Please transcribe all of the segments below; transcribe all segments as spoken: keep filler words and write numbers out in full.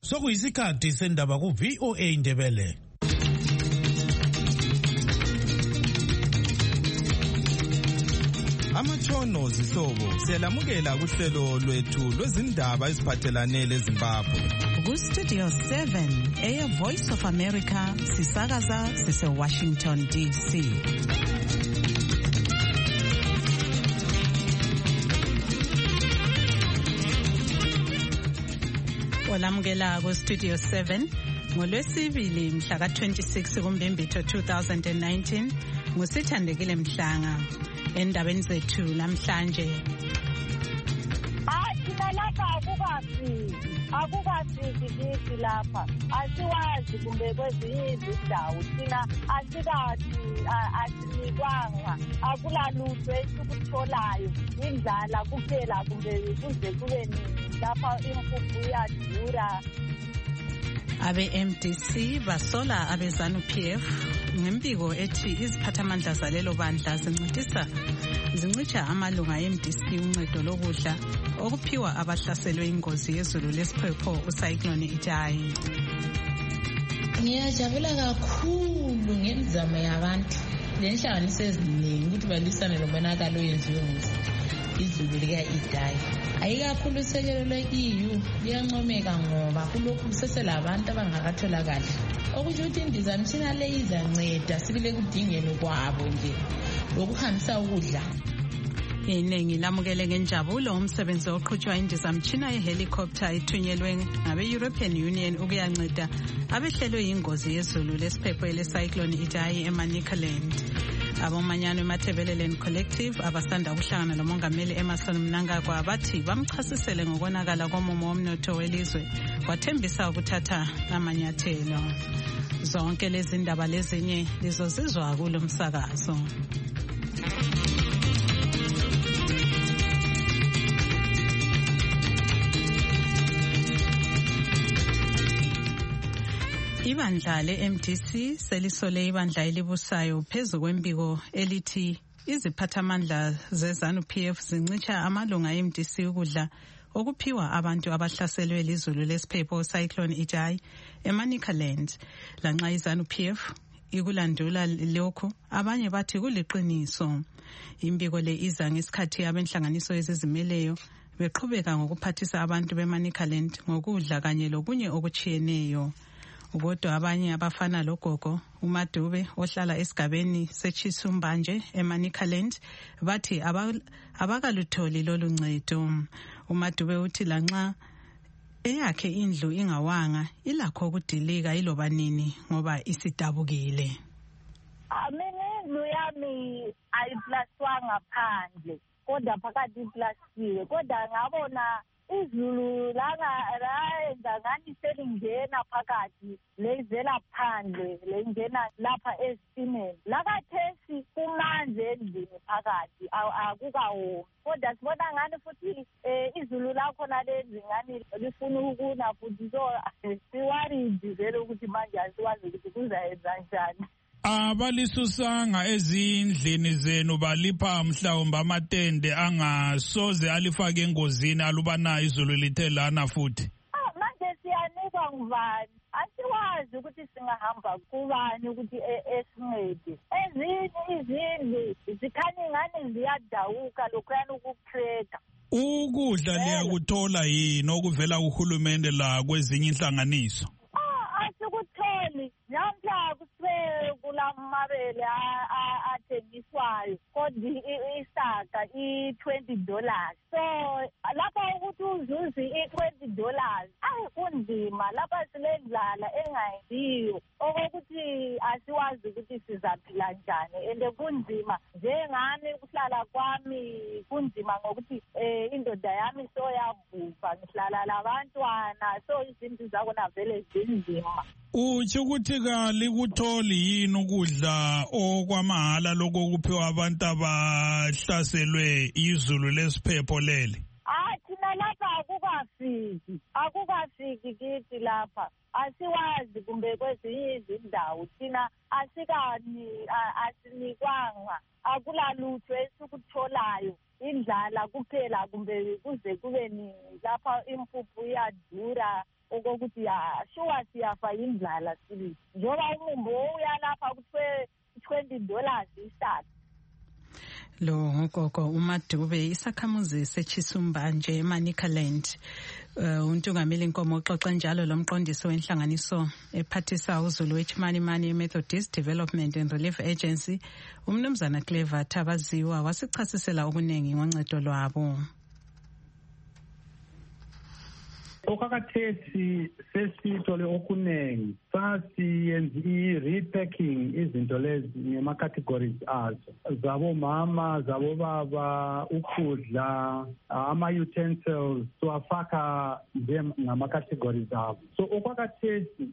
Sokuyisikhathi sendaba ku V O A Indebele. Amatshono zihlobo siyalamukela kuhlelo lwethu lwezindaba eziphathelane leZimbabwe. Ku Studio seven, Air Voice of America, sisakaza sise Washington D C. Olamukela ku Studio seven ngolwesibili mhla ka twenty-six kuMbimbithi two thousand nineteen ngusithandekile Mhlanga. Endabeni zethu namhlanje athina lapha akukafiki akukafiki kithi lapha asiwazi kumbe kwezinye izindawo thina asikathi asinikwanga akulalutho esikutholayo indlala kuphela kumbe kuze kube lapha impuphu iyadura. Abe M D C basola abe ZANU P F ngempiko ethi iziphathamandla zalelo bandla zincitisa zincicha amalunga e M D C uncedo lokudla okuphiwa abahlaselwe ingozi yezulu lesiphepho ucyclone Idai. Ngiyajabula kakhulu ngemizamo yabantu lenhlanganiso eziningi ukuthi balisane lomonakalo oyenziwe izulu lika Idai. Ayikakhulu isekelo le-E U liyancomeka ngoba kulokhu kuseselabantu abangakatholakali okusho ukuthi indizamtshina le izanceda sibile kudingeni kwabo nje lokuhambisa ukudla. Iningi lamukele ngenjabulo umsebenzi oqhutshwa indizamtshina yehelicopter ithunyelwe ngabe-European Union ukuyanceda abehlelwe yingozi yezulu lesiphepho ele-cyclone Idai eManicaland. Abomanyano eMathebeleleni Collective abasanda ukuhlangana lomongameli Emmerson Mnangagwa bathi bamchasisele ngokonakala komumo womnotho welizwe wathembisa ukuthatha amanyathelo. Zonke lezi ndaba lezinye lizozizwa kulo msakazo. Ibandla le-M D C selisole ibandla elibusayo phezu kwembiko elithi iziphathamandla ze-ZANU P F zincicha amalunga e-M D C ukudla okuphiwa abantu abahlaselwe lizulu lesiphepho cyclone Idai eManicaland. Lanxa i-ZANU P F ikulandula lokhu abanye bathi kuliqiniso. Imbiko le iza ngesikhathi abenhlanganiso ezizimeleyo beqhubeka ngokuphathisa abantu beManicaland ngokudla kanye lokunye okuchiyeneyo. Kodwa abanye abafana logogo uMadube ohlala esigabeni seChisumbanje eManicaland bathi abakalutholi lolu ncedo. uMadube uthi lanxa eyakhe indlu ingawanga ilakho ukudilika iloba nini ngoba isidabukile. Mina indlu yami ayiplaswanga phandle kodwa phakathi iplasiwe kodwa ngabona izulu langa layenza ngani selingena phakathi lezela phandle lengena lapha esitimeni lakathesi kumanje endlini phakathi akukawo kodwa sibona ngani futhi izulu lakho nalenzi ngani lifuna ukuna futhi so siwaridi vele ukuthi manje asiwazi ukuthi kuzayenza njani. Abalisusanga ezindlini zenu balipha mhlawumbe amatende angasoze alifake engozini alubana izulu lithe lana futhi. Ah manje siyanikwa ngubani asiwazi ukuthi singahamba kubani ukuthi esincede. Ezinye izindlu zikhanya ngani ziyadawuka lokhuyana ukucracker. Ukudla liyakuthola yini okuvela kuhulumende la kwezinye inhlanganiso? Ah asikutholi namhla kulamabele athengiswayo kodwa isaka i-twenty dollars so lapha ukuthi uzuzi i-twenty dollars ayi kunzima lapha silendlala engayiyo okokuthi asiwazi ukuthi sizaphila njani ende kunzima njengami kuhlala kwami kunzima ngokuthi indoda yami soyabhubha ngihlala labantwana so izinto zakona vele zinzima. Uthi ukuthi kalikutholi yini ukudla okwamahala lokho kuphiwa abantu abahlaselwe izulu lesiphepho lele? Ah thina lapha akukafiki akukafiki kithi lapha asiwazi kumbe kwezinye izindawo thina asikani asinikwanga akulalutho esikutholayo indlala kuphela kumbe kuze kube ni lapha impuphu iyadura okokuthi ya sure siyafa indlala sibili njoba umumbo uyalapha kuthiwe twenty dollars isithathu. Lo ngogogo uMadube isakhamuzi sechisumba nje eManicaland. Uh, untungameli inkomo oxoxa njalo lo mqondisi wenhlanganiso ephathisa uZulu weChimani Mani Methodist Development and Relief Agency umnumzana Clever Thabaziwa wasichasisela okunengi ngoncedo lwabo. Okakathethi sesithole okunengi sasiyenza i-repacking izinto lezi ngema-categories azo zabo mama zabo baba ukudla ama-utensils siwafaka ngama-categories abo. So okwakathethi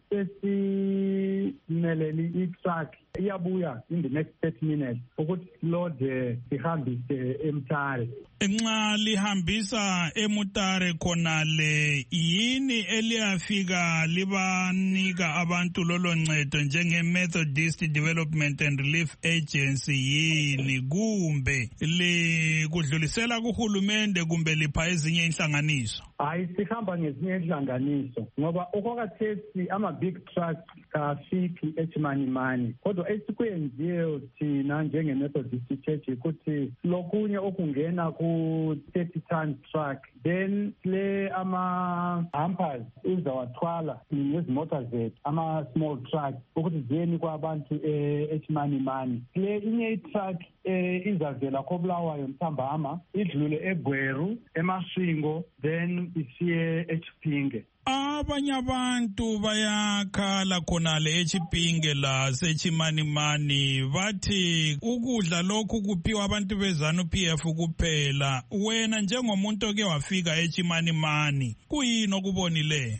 sesimelele i-truck iyabuya in the next thirty minutes ukuthi lode sihambise eMtare. Nxa lihambisa eMutare khonale yini eliyafika libanika abantu lolo ncedo njenge Methodist Development and Relief Agency yini kumbe li kudlulisela kuhulumende kumbe lipha ezinye inhlanganiso? Hayi sihamba ngezinye inhlanganiso ngoba okwakathethi ama big trucks kafiki eChimani Mani kodwa esikwenziwe thina njenge Methodist Church ukuthi lokunye okungena ku thirty ton truck then le ama hampers izawathwala ngezimota zethu ama small trucks ukuthi ziyeni kwabantu eChimani Mani. Le inye truck izavela koBulawayo Mthambama idlule eGweru eMashingo then isiye eChipinge. Abanye abantu bayakhala khonale eChipinge la seChimani Mani bathi ukudla lokhu kuphiwa abantu bezanu P F kuphela. Wena njengomuntu oke wafika eChimani Mani kuyini okubonileyo?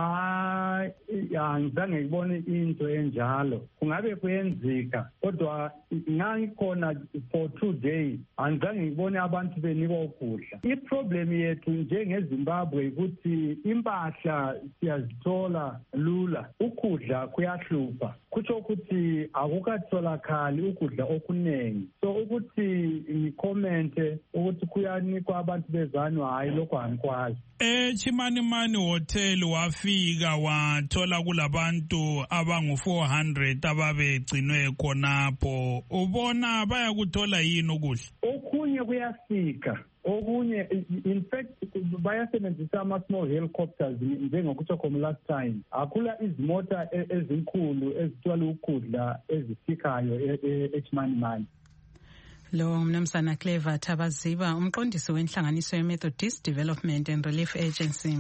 Ah, ngizange ngibone into enjalo. Kungabe kuyenzeka kodwa ngangikhona for two days angizange ngibone abantu benikwa ukudla. I-problem yethu njengeZimbabwe ukuthi impahla siyazithola lula, ukudla kuyahlupha. Kutsho ukuthi akukatholakali ukudla okunengi. So ukuthi ngikomente ukuthi kuyanikwa abantu bezanu hayi lokho angikwazi. eChimani Mani Hotel wafika wathola kulabantu abangu four hundred ababegcinwe khonapho. Ubona bayakuthola yini ukudla? Okunye kuyafika. Okunye in fact bayasebenzisa ama small helicopters njengokuthi khona last time. Akula izimota ezinkulu ezithwala ukudla ezifikayo eChimani Mani. Lo mnumzana Clever Thabaziwa umqondisi wenhlanganiso ye-Methodist Development and Relief Agency.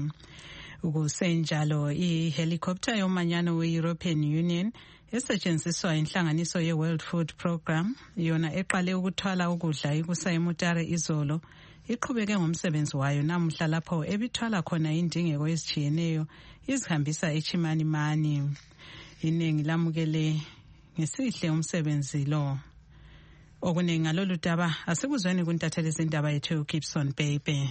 Ukusenjalo i-helicopter yomanyano we-European Union esetshenziswa inhlanganiso ye-World Food Program yona eqale ukuthwala ukudla ikusa eMutare izolo iqhubeke ngomsebenzi wayo namuhla lapho ebithwala khona indingeko ezitshiyeneyo izihambisa eChimani Mani. Iningi lamukele ngesihle umsebenzi lo. Okuningi ngalolu daba asikuzweni kuntatheli izindaba yethu uGibson Baby.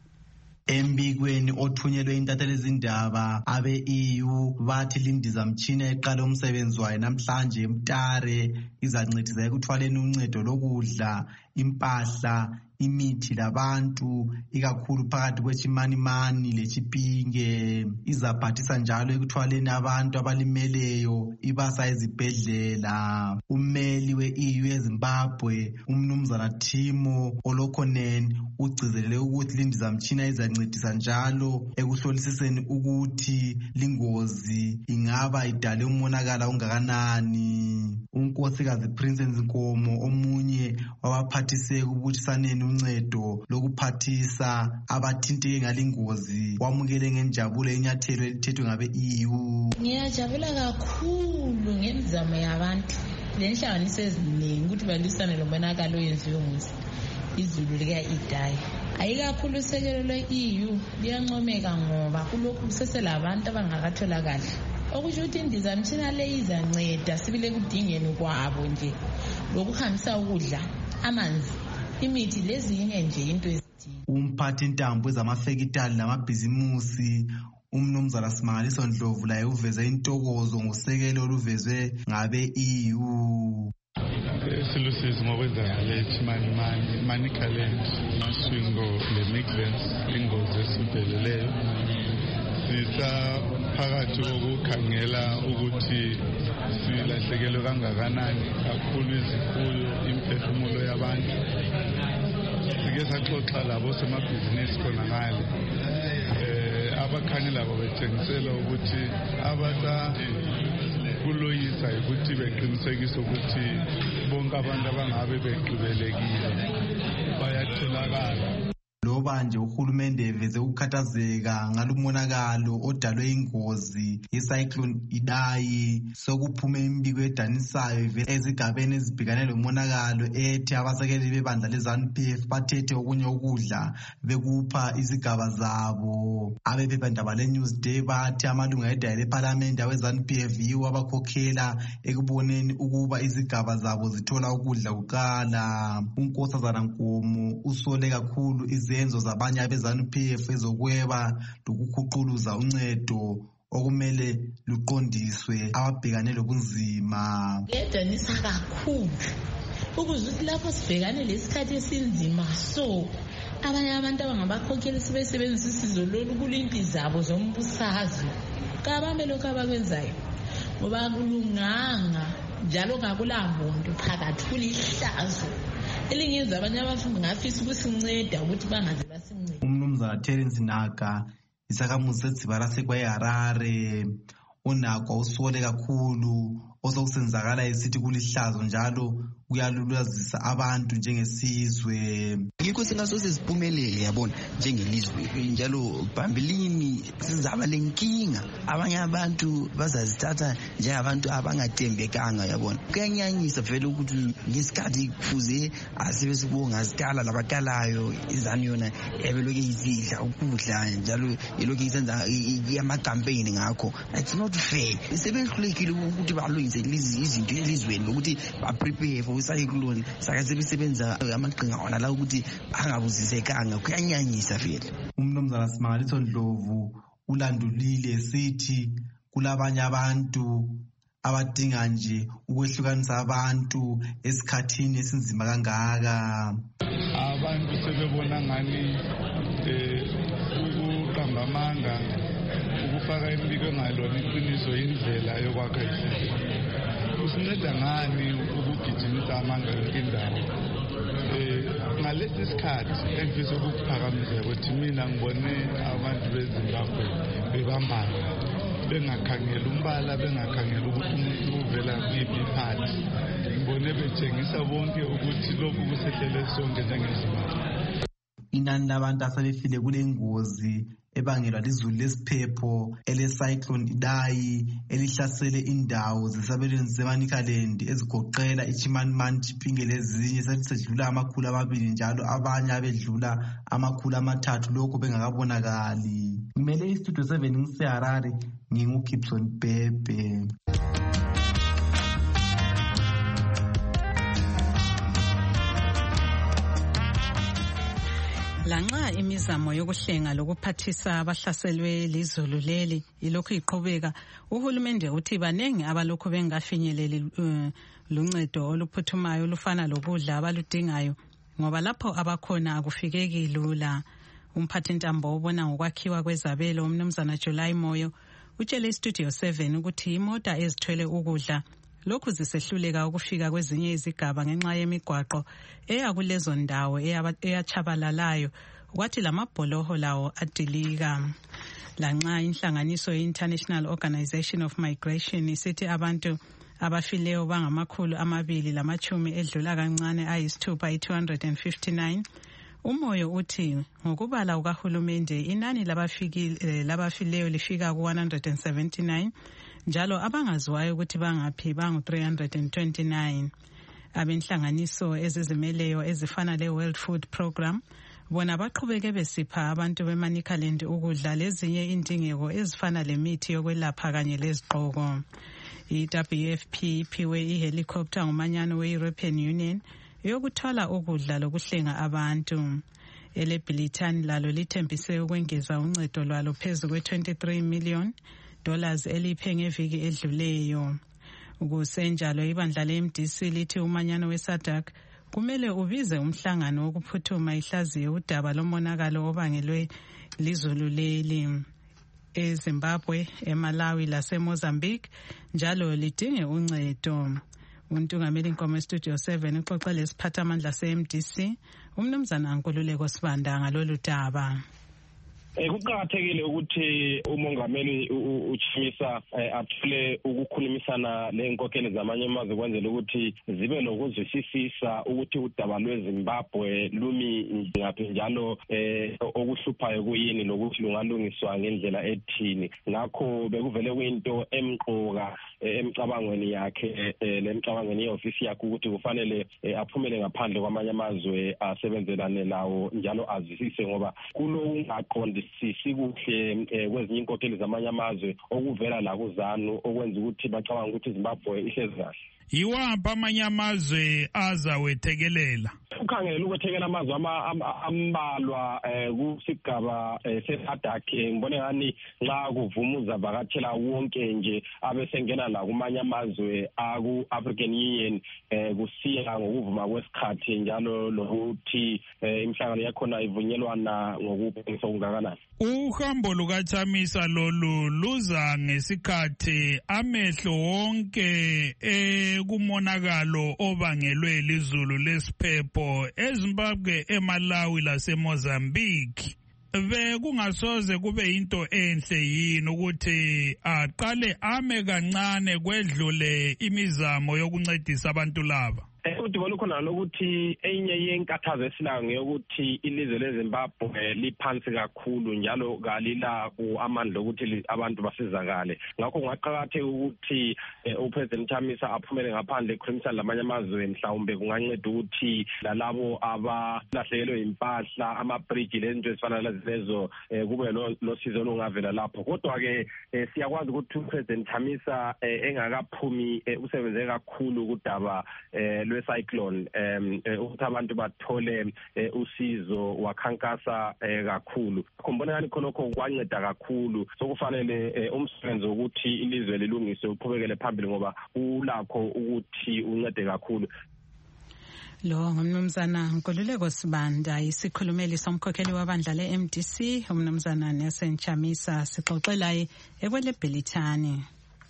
Embikweni othunyelwe intatheli izindaba abe-E U bathi lindizamtshina eqala umsebenzi wayo namhlanje eMtare izancedisa ekuthwaleni uncedo lokudla, impahla, imithi labantu ikakhulu phakathi kweChimani Mani leChipinge. Izaphathisa njalo ekuthwaleni abantu abalimeleyo ibasa ezibhedlela. Ummeli we-E U eZimbabwe umnumzana Timo Olokonen ugcizelele ukuthi lindizamtshina izancedisa njalo ekuhlolisiseni ukuthi lingozi ingaba idale umonakala ungakanani. Unkosikazi Princess Nkomo omunye wabaphathise ukubuthisaneni uncedo lokuphathisa abathinteke ngalingozi wamukele ngenjabulo inyathelo elithethwe ngabe-E U. Ngiyajabula kakhulu ngemizamo yabantu lenhlanganiso eziningi ukuthi balwisane lomonakalo oyenziwe izulu lika-Idai. Ayikakhulu usekelo lwe-E U liyancomeka ngoba kulokhu kuseselabantu abangakatholakali. Okusho ukuthi indizamtshina le izanceda sibile kudingeni kwabo nje lokuhambisa ukudla, amanzi, imithi lezinye nje into ezidinga. Umphathi intambo ezamafekitali namabhizimusi umnumzana Simangaliso Ndlovu laye uveze intokozo ngosekelo oluvezwe ngabe-E U. Silusizi ngokwenzakala eChimani Mani, Manicaland, Mashingo, le Midlands, ingozi esibhekeleyo. sisaphakathi kokukhangela ukuthi silahlekelwe kangakanani kakhulu izifuyo, imphefumulo yabantu. Sike saxoxa labo semabhizinisi khona ngale. Eh abakhanye labo bethengisela ukuthi abasa kuloyisa ukuthi beqinisekise ukuthi bonke abantu abangabe begqibelekile bayatholakala. Loba nje uhulumende eveze ukukhathazeka ngalumonakalo odalwe ingozi yecyclone Idai, sokuphume imibiko edanisayo ezigabeni ezibhekane lomonakalo ethi abasekeli bebandla leZANU P F bathethe okunye ukudla bekupha izigaba zabo. Abephephandaba leNewsday bathi amalunga edale leParliament aweZANU P F yiwo abakhokhela ekuboneni ukuba izigaba zabo zithola ukudla kuqala. uNkosazana Nkomo usole kakhulu izenzo zabanye abeZANU P F ezokweba lokukhuquluza uncedo okumele luqondiswe ababhekane lobunzima. Kuyadanisa kakhulu ukuze ukuthi lapho sibhekane lesikhathi esinzima so abanye abantu abangabakhokheli sebesebenzisa isizo lolu kulimpi zabo zombusazwe kabambe lokho abakwenzayo ngoba kulunganga njalo ngakulambondo phakathi kulihlazo elingenza abanye abafundi ngafisa ukusinceda ukuthi bangaze basincede. Umnumzana Terence Naga isakamuzi sezibara sekwaHarare unakwa usole kakhulu osokusenzakala esithi kulihlazo njalo kuyalulazisa abantu njengesizwe. Ngikho singasose siphumelele yabona njengelizwe njalo phambilini sizaba lenkinga abanye abantu bazazithatha njengabantu abangathembekanga yabona. Kuyanyanyisa vele ukuthi ngesikhathi kufuze asebesibonga zikala labakalayo iZANU yona ebeloke izidla ukudla njalo iloke isenza ama campaign ngakho. It's not fair. Sebehlulekile ukuthi balungise izinto elizweni lokuthi ba prepare for cyclone sakaze bisebenza amaqhinga ona la ukuthi angabuzisekanga kuyanyanyisa vele. Umnumzana Simangaliso Ndlovu ulandulile sithi kulabanye abantu abadinga nje ukwehlukanisa abantu esikhathini esinzima kangaka. Abantu sebebona ngani eh ukuqamba amanga ukufaka imibiko ngalona iqiniso indlela yokwakha isizwe. Kusinceda ngani ukugijimisa amanga endawo? Eh ngalesi sikhathi engifisa ukuphakamisa ukuthi mina ngibone abantu beZimbabwe bebambana bengakhangela umbala bengakhangela ukuthi umuntu uvela kuyiphi iphathi. Ngibone betshengisa bonke ukuthi lokhu kusehlele sonke njengeZimbabwe. Inani labantu asebefile kule ngozi ebangelwa lizulu lesiphepho ele-cyclone Idai elihlasele indawo zesabelweni zeManicaland ezigoqela iChimanimani, Chipinge lezinye sezidlula amakhulu amabili njalo abanye abedlula amakhulu amathathu lokho bengakabonakali. Ngimele istudio seven ngiseHarare nginguGibson Bhebhe. Lanxa imizamo yokuhlenga lokuphathisa abahlaselwe lizulu leli ilokhu iqhubeka, uhulumende uthi baningi abalokhu bengafinyeleli uh, luncedo oluphuthumayo olufana lokudla abaludingayo ngoba lapho abakhona akufikeki lula. Umphathintambo obona ngokwakhiwa kwezabelo umnumzana July Moyo utshele iStudio seven ukuthi imota ezithwele ukudla lokhu zisehluleka ukufika kwezinye izigaba ngenxa yemigwaqo eya kulezo ndawo eyachabalalayo kwathi lamabholoho lawo adilika. Lanxa inhlanganiso ye-International Organization of Migration isithi abantu abafileyo bangamakhulu amabili lamachumi edlula kancane ayisithupha i-two hundred fifty-nine, uMoyo uthi ngokubala ukahulumende inani labafikile labafileyo lifika ku one hundred seventy-nine njalo abangaziwayo ukuthi bangaphi bangu three hundred twenty-nine. Abenhlanganiso ezizimeleyo ezifana le-World Food Program bona baqhubeke besipha abantu beManicaland ukudla lezinye indingeko ezifana lemithi yokwelapha kanye lezigqoko. I-W F P iphiwe ihelicopter ngumanyano we-European Union yokuthwala ukudla lokuhlenga abantu. Ele-Billiton lalo lithembise ukwengeza uncedo lwalo phezu kwe twenty-three million dollars eliphe ngeviki edluleyo. Ukusenjalo ibandla le-M D C lithi umanyano we-SADC kumele ubize umhlangano wokuphuthuma ihlaziye udaba lomonakalo obangelwe lizulu leli. eZimbabwe, eMalawi laseMozambique njalo lidinge uncedo. Untungameli Nkomo Studio seven uxoxa lesiphathamandla se-M D C umnumzana Nkululeko Sibanda ngalolu daba. Kuqakathekile ukuthi umongameli uChimisa athule ukukhulumisana lenkokheli zamanye amazwe kwenzela ukuthi zibe lokuzwisisisa ukuthi udaba lweZimbabwe lumi ngaphi njalo okuhluphayo kuyini lokuthi lungalungiswa ngendlela ethini. Ngakho bekuvele kuyinto emqoka emcabangweni yakhe lemcabangweni yeofisi yakhe ukuthi kufanele aphumele ngaphandle kwamanye amazwe asebenzelane lawo njalo azwisise ngoba kulo ungaqondi sisikuhle kwezinye inkokheli zamanye amazwe okuvela la kuZANU okwenza ukuthi bacabanga ukuthi iZimbabwe ihlezi kahle. Iwapha amanye amazwe azawethekelela. Ukhangela ukwethekela amazwe ambalwa kusigaba seSADC ngibone ngani nxa kuvumuza vakatshela wonke nje abesengena la kumanye amazwe aku African Union kusiya ngokuvuma kwesikhathi njalo lokuthi imihlangano yakhona ivunyelwana ngokuphikisa okungakanani. Uhambo lukaChamisa lolu luza ngesikhathi amehlo wonke kumonakalo obangelwe lizulu lesiphepho eZimbabwe, eMalawi laseMozambique. Bekungasoze kube into enhle yini ukuthi aqale ame kancane kwedlule imizamo yokuncedisa abantu laba. Ukuthi bolukhona lokuthi enye yenkathazo esilanga yokuthi ilizwe leZimbabwe liphansi kakhulu njalo kalila amandla ukuthi abantu basizakale. Ngakho ngaqakatheka ukuthi uPresident Chamisa aphumele ngaphandle ekhulumisana lamanye amazwe mhlawumbe kunganceda ukuthi lalabo abalahlekelwe impahla amabridge lezinto ezifana lezo kube losizo olungavela lapho. Kodwa ke siyakwazi ukuthi uPresident Chamisa engakaphumi usebenze kakhulu kudaba cyclone um ukuthi abantu bathole usizo wakhankasa kakhulu. Kumbona ngani khonokho kwanceda kakhulu sokufanele umsebenzi ukuthi ilizwe lilungiswe uqhubekele phambili ngoba ulakho ukuthi uncede kakhulu. Lo ngumnumzana Nkululeko Sibanda isikhulumeli somkhokheli wabandla le-M D C umnumzana Nelson Chamisa sixoxela ekwele Bhelithani.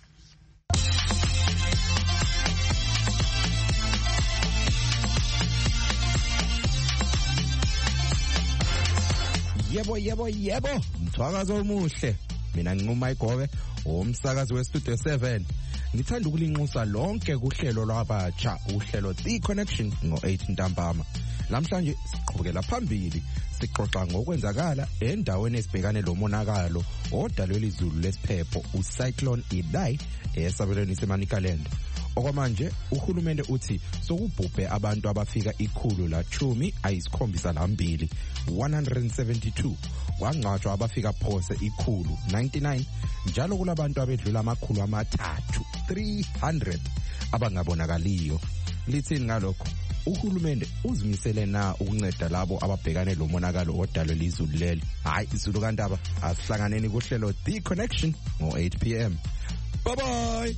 Yebo yebo yebo mthwakazo omuhle. Mina nginquma iGobe umsakazi weStudio seven. Ngithanda ukulinxusa lonke kuhlelo lwabatsha uhlelo The Connection ngo eight ntambama. Namhlanje siqhubekela phambili sixoxa ngokwenzakala endaweni esibhekane lomonakalo odalwe lizulu lesiphepho uCyclone Idai esabelweni seManicaland. Okwamanje uhulumende uthi sokubhubhe abantu abafika ikhulu la chumi ayisikhombisa lambili one hundred seventy-two kwangcwatshwa abafika phose ikhulu ninety-nine njalo kulabantu abedlula amakhulu amathathu three hundred abangabonakaliyo. Lithini ngalokho? Uhulumende uzimisele na ukunceda labo ababhekane lomonakalo odalwe lizulu leli? Hayi izulu kandaba asihlanganeni kuhlelo The Connection ngo eight p m. Bye bye.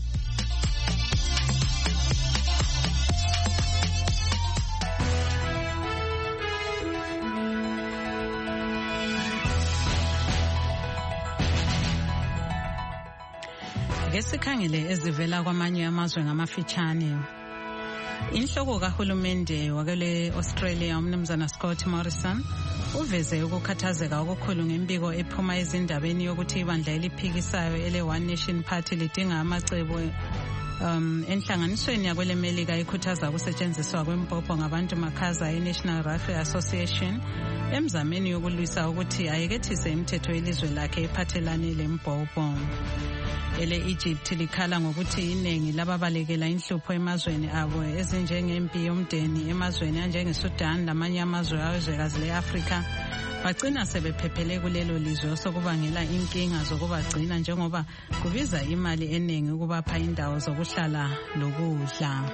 Ngesikhangele ezivela kwamanye amazwe ngamafitshane. Inhloko kahulumende wakele Australia umnumzana Scott Morrison uveze ukukhathazeka okukhulu ngembiko ephuma ezindabeni yokuthi ibandla eliphikisayo ele One Nation Party lidinga amacebo um enhlanganisweni yakwele Melika ikhuthaza ukusetshenziswa kwempopho ngabantu makhaza eNational Rifle Association emzameni yokulwisa ukuthi ayekethise imithetho yelizwe lakhe ephathelane lempopho. Ele Egypt likhala ngokuthi iningi lababalekela inhlupho emazweni abo ezinjengempi yomdeni emazweni anjengeSudan lamanye amazwe awezwekazi leAfrika bagcina sebephephele kulelo lizwe sokubangela inkinga zokubagcina njengoba kubiza imali eningi ukubapha indawo zokuhlala lokudla.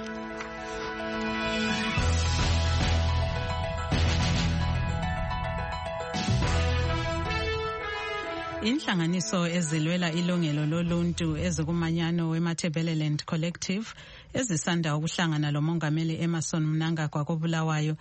Inhlanganiso ezilwela ilungelo loluntu ezikumanyano weMatabeleland Collective ezisanda ukuhlangana lomongameli Emmerson Mnangagwa koBulawayo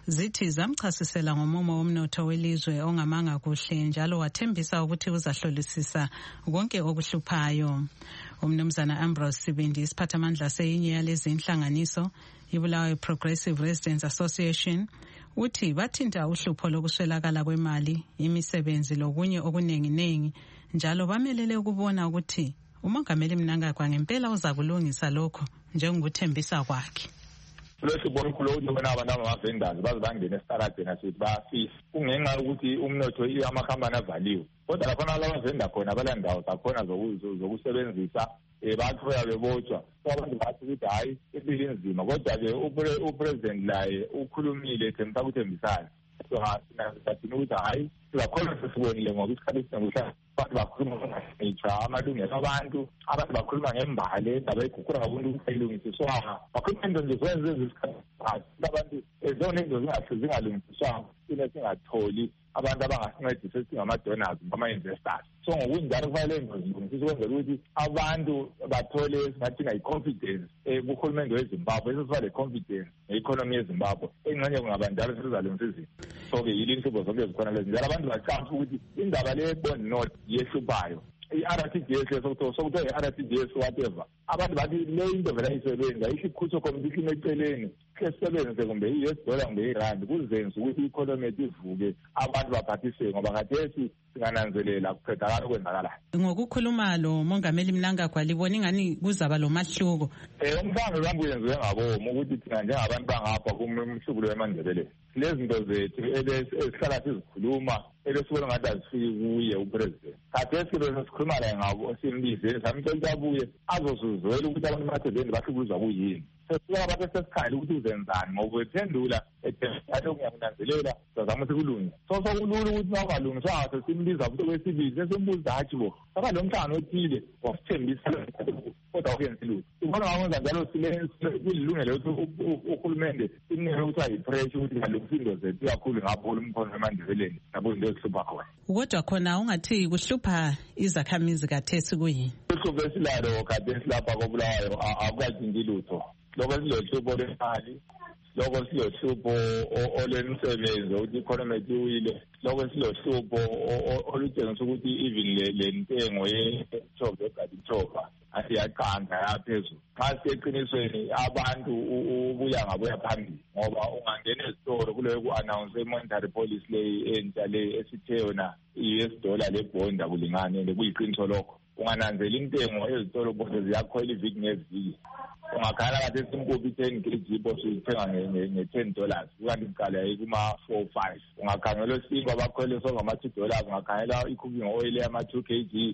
zithi zamchasisela ngomumo womnotho welizwe ongamanga kuhle njalo wathembisa ukuthi uzahlolisisa konke okuhluphayo. Umnumzana Ambrose Sibindi, isiphathamandla seyinye yalezi inhlanganiso iBulawayo Progressive Residents Association, uthi bathinta uhlupho lokuswelakala kwemali, imisebenzi lokunye okuningi-ningi njalo bamelele ukubona ukuthi uMongameli Mnangagwa ngempela uza kulungisa lokho njengokuthembisa kwakhe. Lokhu bonkulo ubona abantu abavendors baze bangena esitaradeni asithi bayafisa kungenxa ukuthi umnotho amakhampani avaliwe, kodwa lapha laba vendor khona abalandawo zakhona zokusebenzisa bathoya bebotshwa. So abantu bathi ukuthi hayi impilo inzima, kodwa-ke upresident laye ukhulumile ethembisa ukuthembisana. So sathina ukuthi hayi sizakhona sesibonile ngoba isikhathi esinengi abantu bakhuluma ngitsha amalungelo abantu, abantu bakhuluma ngembali indaba eguqula kakhulu ukuthi ayilungisiswanga, bakhuluma into nje zenze isikhathi abantu ezona into zingalungisiswanga sine singatholi abantu abangasincedisa esingama-donors bama-investors. So ngokunjalo kufanele into zilungisiswe ukwenzela ukuthi abantu bathole singathina i-confidence kuhulumende weZimbabwe, esesiba le-confidence nge-economy yeZimbabwe engxenye kungaba njalo sesizalungisa izinto. So-ke yile inhlupho zonke zikhona lezi njalo abantu bacamfa ukuthi indaba le-bond note yehluphayo i-R T G S sokuthiwa i-R T G S whatever, abantu bathi le into vele ayisebenzi ayisho ikhutshwa competition eceleni khe sisebenze kumbe i-U S dollar kumbe irandi kuzenze ukuthi i-economy ivuke abantu baphathiseke ngoba khathesi singananzelela kuqedakala okwenzakalayo. Ngokukhuluma lo Mongameli Mnangagwa libona ingani kuzaba lo mahluko. Eh umhlangano wami uyenziwe ngabomo ukuthi thina njengabantu bangapha kumhlubulo wemandebele lezi zinto zethu esihlala sizikhuluma elesibona ngathi azifiki kuye upresident. Khathesi bese sikhuluma la ngabo simbize samcela abuye azosuzwela ukuthi abantu bathebeni bahlubuzwa kuyini. Sesifika abantu sesikhali ukuthi uzenzani ngoba ephendula ethethe ukunyanzelela sizama ukuthi kulunge. So sokulula ukuthi nawungalungiswa sesimbiza futhi kwesibili sesimbuza hathi bo saka lo mhlangano othile wasithembisa kodwa akuyenzi lutho. Ubona ngakwenza njalo sile kulilungelo ukuthi uhulumende inike ukuthi ayipressure ukuthi kalungisa into zethu kakhulu ngapho umkhono wemandebeleni nabo into ezihlupha khona. Kodwa khona ungathi kuhlupha izakhamizi kathesi kuyini? Uhlupho esilalo kathesi lapha koBulawayo akukadingi lutho. Lokho silohlupho lwemali, lokho silohlupho olwemisebenzi ukuthi economy iwile, lokho silohlupho olutshengisa ukuthi even le ntengo ye-chocolate egadichopa asiyaqanda yaphezulu. Xa siyeqinisweni abantu ubuya ngabuya phambili ngoba ungangena ezitolo kuleyo ku-announce i-monetary policy leyi entsha le esithe yona i-U S dollar lebond akulingane kuyiqiniso lokho. Ungananzela intengo ezitolo bonke ziyakhwela iviki ngeviki. Ungakhala kathi esimpopi ten kg boss uyithenga nge-ten dollars ukanti iqala kuma-four five. Ungakhangela isinkwa bakhwele songama-two dollars, ungakhangela i-cooking oil yama-two kg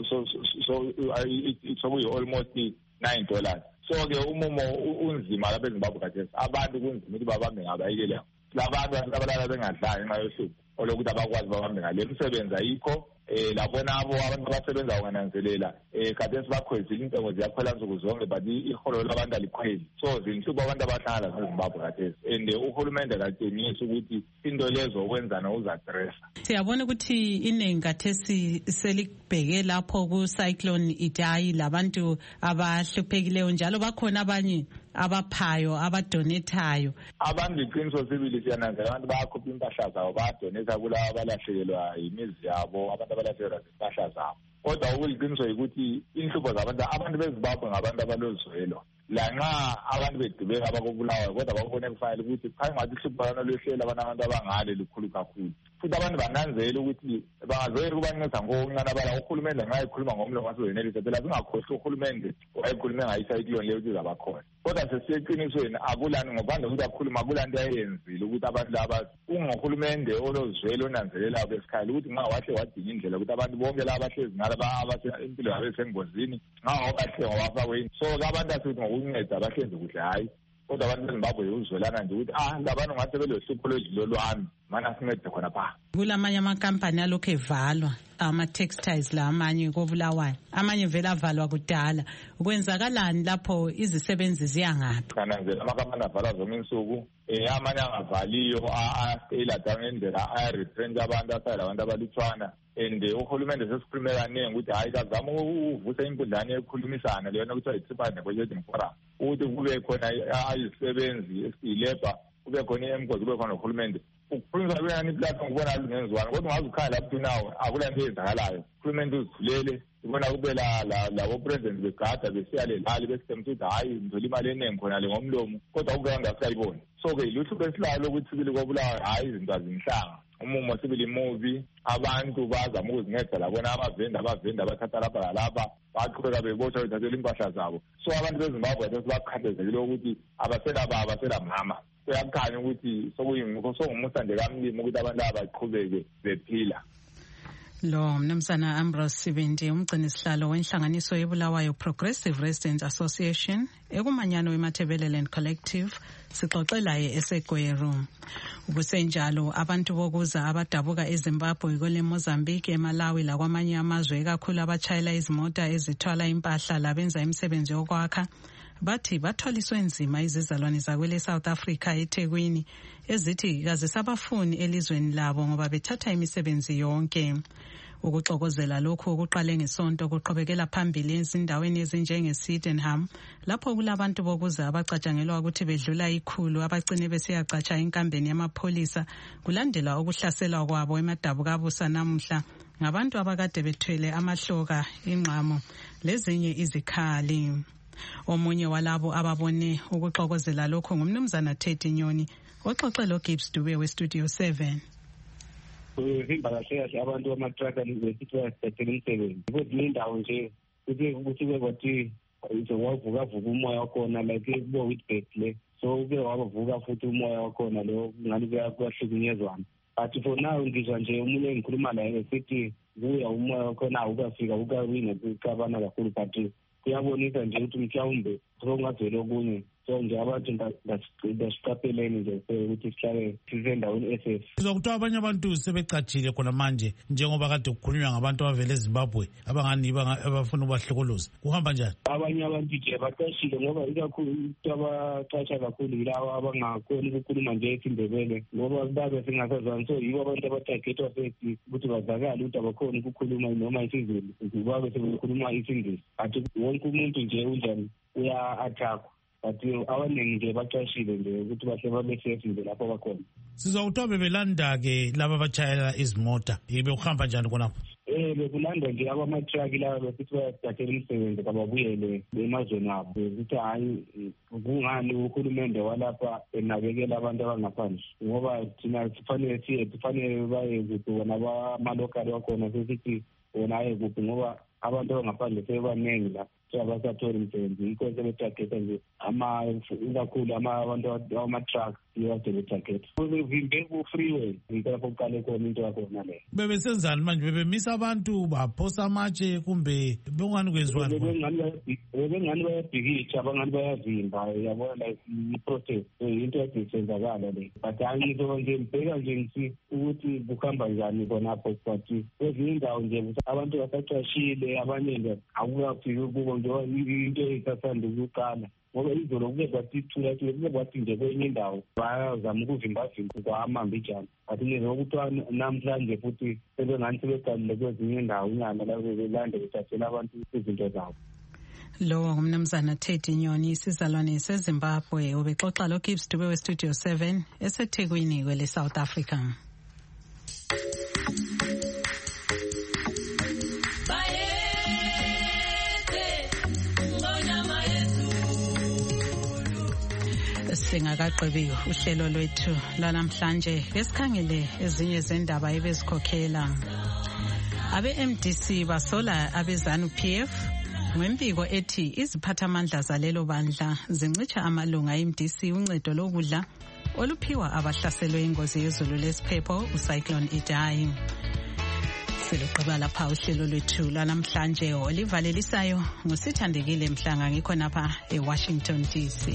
sokuyi-almost nine dollars. So-ke umumo unzima lapha eZimbabwe kathesi, abantu kunzima ukuthi babambe ngabayikela labantu abalala bengadlali ngenxa yohlupho olokuthi abakwazi babambe ngale misebenzi ayikho. Eh labona abo abantu abasebenza ukunanzelela eh kade sibakhwezile intengo ziyakhwela nsuku zonke but iholo labantu alikhweli. So zinhlupho abantu abahlala eZimbabwe kathesi and uhulumende akaqinisa ukuthi into lezo okwenzana uzaadressa. Siyabona ukuthi iningi kathesi selibheke lapho ku cyclone Idai labantu abahluphekile njalo bakhona abanye abaphayo abadonetayo. Abantu iqiniso sibili siyananzela abantu bayakhupha impahla zabo badoneta kulabo abalahlekelwa imizi yabo, abantu abalahlekelwa impahla zabo. Kodwa ukuliqiniso ukuthi inhlupho zabantu abantu beZimbabwe ngabantu abalozwelo. Lanxa abantu bedubeka abakoBulawayo kodwa babone kufanele ukuthi cha ngathi ihlupho lana lwehlela abantu abangale likhulu kakhulu. Futhi abantu bananzela ukuthi bangazoyela ukubanceda ngokuncane abala uhulumende nxa ekhuluma ngomlomo wasewenelisa phela singakhohlwa uhulumende wayekhulume ngayicyclone leyo ukuthi zabakhona. Kodwa sesiyeqinisweni akulani ngobanda ukuthi akhuluma akulanto ayenzile ukuthi abantu laba ungohulumende olozwelo onanzelelayo besikhali ukuthi nxa wahle wadinga indlela ukuthi abantu bonke laba abahlezi ngalaba abasempilo yabo esengozini nxa wabahle wabafakwe. So abantu asithi ngokunceda abahlezi kuhle hayi kodwa abantu beZimbabwe uzwelana nje ukuthi ah labantu ngathi belohlupho lwedlilo lwami mana sincede khona pha. Kulamanye amakampani alokhu evalwa ama-textiles la amanye koBulawayo amanye vele avalwa kudala. Ukwenzakalani lapho izisebenzi ziyangaphi? Kananzela amakampani avalwa zonke insuku eh amanye angavaliyo a-stayla ngendlela aya-retrench abantu asayela abantu abalutshwana. And uhulumende sesikhulume kaningi ukuthi hayi kazama uvusa inkundlane yokukhulumisana leyona kuthiwa i-tripartite negotiating forum ukuthi kube khona izisebenzi esiyilebha kube khona i-M-Cos kube khona nohulumende ukukhulunyiswa kube ngani iplatform kubona lungenziwani kodwa ungaze ukhala lapho nawo akula nto eyenzakalayo uhulumende uzithulele ibona kube labo president begada besiya le lali besithemba ukuthi hayi ngizole imali eningi khona le ngomlomo kodwa ukube angasayiboni so-ke ilutho besilalo ukuthi sibili kobulawa hayi izinto azimhlanga umumo sibili movie abantu bazama ukuzinceda labona abavenda abavenda bathatha lapha lalapha baqhubeka bebotshwa bethathela impahla zabo so abantu bezimbabwe sesibakhathazekile ukuthi abasela baba abasela mama kuyakhanya ukuthi sokungumusa nje kamlimi ukuthi abantu aba baqhubeke bephila. Lo mnumzana Ambrose Sibindi umgcini sihlalo wenhlanganiso yebulawayo Progressive Residents Association ekumanyano weMatabeleland Collective sixoxelaye eseGweru. Ukusenjalo abantu bokuza abadabuka eZimbabwe kule Mozambique eMalawi lakwamanye amazwe ekakhulu abatshayela izimota ezithwala impahla labenza imisebenzi yokwakha bathi bathwaliswe nzima izizalwane zakwele South Africa eThekwini ezithi kazisabafuni elizweni labo ngoba bethatha imisebenzi yonke. Ukuxokozela lokhu okuqale ngesonto kuqhubekela phambili ezindaweni ezinjenge Sydenham lapho kulabantu bokuza abacatshangelwa ukuthi bedlula ikhulu abagcine besiyacatsha enkambeni yamapholisa kulandela ukuhlaselwa kwabo eMadabukabusa namuhla ngabantu abakade bethwele amahloka ingqamo lezinye izikhali. Omunye walabo ababone ukuxokozela lokho ngumnumzana Teddy Nyoni oxoxe lo Gibbs Dube we Studio seven. Uhimba kahle kahle abantu bamatraka besithi bayasethela umsebenzi ukuthi indawo nje ukuthi ukuthi bekwathi njengowavuka vuka umoya wakhona like kubo Witbet le so ube wavuka futhi umoya wakhona lo ngani kuyahlukunyezwana but for now ngizwa nje umuntu engikhuluma naye esithi kuya umoya wakhona ukafika ukawina ukabana kakhulu but kuyabonisa nje ukuthi mhlawumbe sokungazwela okunye so nje abantu basiqapheleni nje ukuthi sihlale sisendaweni S F. Sizokuthiwa abanye abantu sebecatshile khona manje njengoba kade kukhulunywa ngabantu abavele eZimbabwe abangani abafuna ubahlokoloza kuhamba njani? Abanye abantu nje baqashile ngoba ikakhulu abacatsha kakhulu yilawa abangakhoni ukukhuluma nje isiNdebele ngoba babe singasazwani so yibo abantu abatargetwa sethi ukuthi bazakale ukuthi abakhoni ukukhuluma noma isiZulu babe sebekhuluma isiNgisi athi wonke umuntu nje unjani uya-attack but abaningi nje baqashile nje ukuthi bahle babe safe nje lapho bakhona. Sizokuthiwa bebelanda-ke laba abatshayela izimota bekuhamba njani khonapho? Eh bekulanda nje abamatraki laba besithi bayasidathela imisebenzi kababuyele emazweni abo ukuthi hayi kungani uhulumende walapha enakekela abantu abangaphandle ngoba thina sifanele siye sifanele baye kuphi bona abamalokali wakhona sesithi wona aye kuphi ngoba abantu abangaphandle sebebaningi la abasatholi imisebenzi yikho sebetageta nje ikakhulu abantu amatruck yokade betageta bevimbe ku-freeway yikho lapho kuqale khona into yakhona leyo. Bebesenzani manje bebemisa abantu baphosa amatshe kumbe bekungani kwenziwani? Bebengani bayabhikitsha abangani bayavimba yabona like i-protest into yade isenzakala le but hayi ngizoba nje ngibheka nje ngithi ukuthi kuhamba njani khonapho but kwezinye indawo nje abantu basaqashile abanye nje akukafiki kubo njengoba into eyithathanda ukuqala ngoba izolo kuke kwathi thula thula kuke kwathi nje kwenye indawo bayazama ukuvimbavimba kwamambijana but ngezwa kuthiwa namhlanje futhi sebengani sebeqalile kwezinye indawo inyama la belande bethathela abantu izinto zabo. Lo ngumnumzana Teddy Nyoni isizalwane seZimbabwe ubexoxa lo Gibbs Dube we Studio seven eseThekwini kwele South Africa. Singakaqebi uhlelo lwethu lanamhlanje besikhangele ezinye zendaba ebezikhokhela. Abe-M D C basola abezanu P F ngempiko ethi iziphathamandla zalelo bandla zincitsha amalunga e-M D C uncedo lokudla oluphiwa abahlaselwe ingozi yezulu lesiphepho uCyclone Idai. Siluqaba lapha uhlelo lwethu lanamhlanje olivalelisayo ngusithandekile Mhlanga ngikho napha eWashington D C.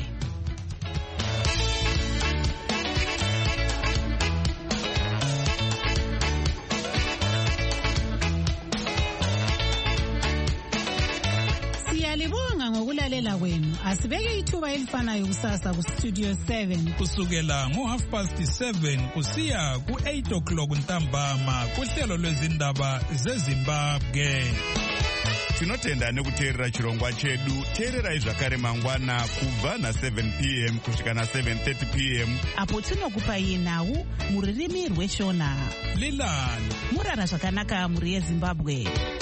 Ngokulalela kwenu asibeke ithuba elifanayo kusasa ku Studio seven kusukela ngo half past seven kusiya ku eight o'clock ntambama kuhlelo lwezindaba zeZimbabwe. tinotenda nekuteerera chirongwa chedu. Teererai zvakare mangwana kubva na-seven p m kusvika na-seven thirty p m apo tinokupai nhau mururimi rweshona. Lilani murara zvakanaka muri yeZimbabwe.